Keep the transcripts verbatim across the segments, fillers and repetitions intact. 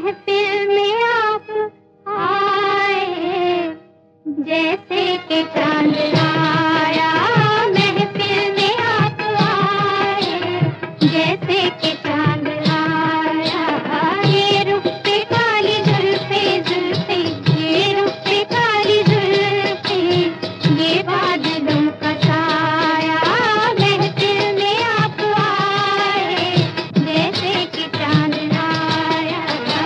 महफिल में आप आए, जैसे कि चांद आया। महफिल में आप आए, जैसे कि चांद आया। ये रुख पे काली जुल्फे जुल्फे, ये रुख पे काली जुल्फे, ये बादलों का साया। महफिल में आप आए, जैसे कि चांद आया।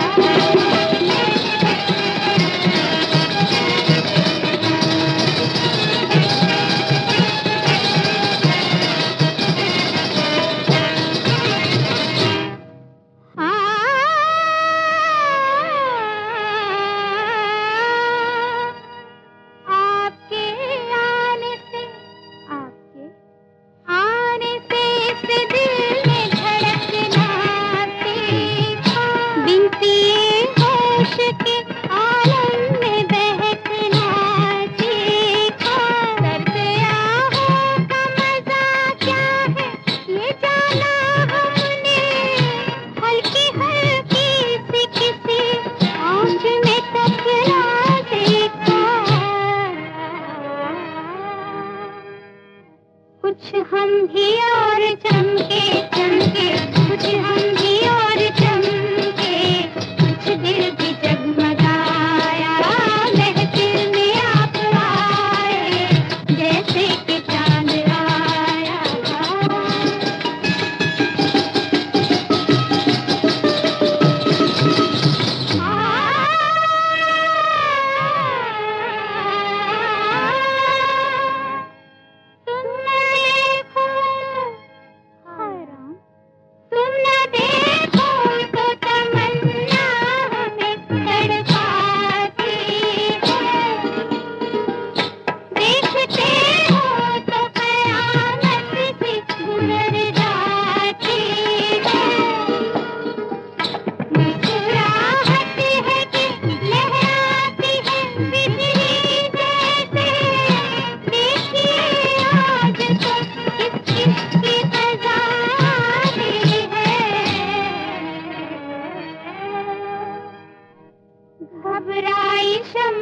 आपके आने से, आपके आने से इस दिल में धड़कना सीखा। बिनती होश के आलम में बहकना सीखा। दर्द आहों का मजा क्या है ये जाना हमने। हल्की हल्की सी किसी आँच में तपना देखा। कुछ हम भी और चमके चमके, कुछ हम भी और चमके, कुछ दिल भी जगमगाया। महफिल में आप आए, जैसे कि चांद आया। तुम न देखो तो तमन्ना हमें तड़पाती है। देखते हो तो क़यामत सी गुजर जाती है। मुस्कुराहट है कि लहराती है बिजली जैसे। देखिए आज तो किस किस की क़ज़ा आई है। घबराई शम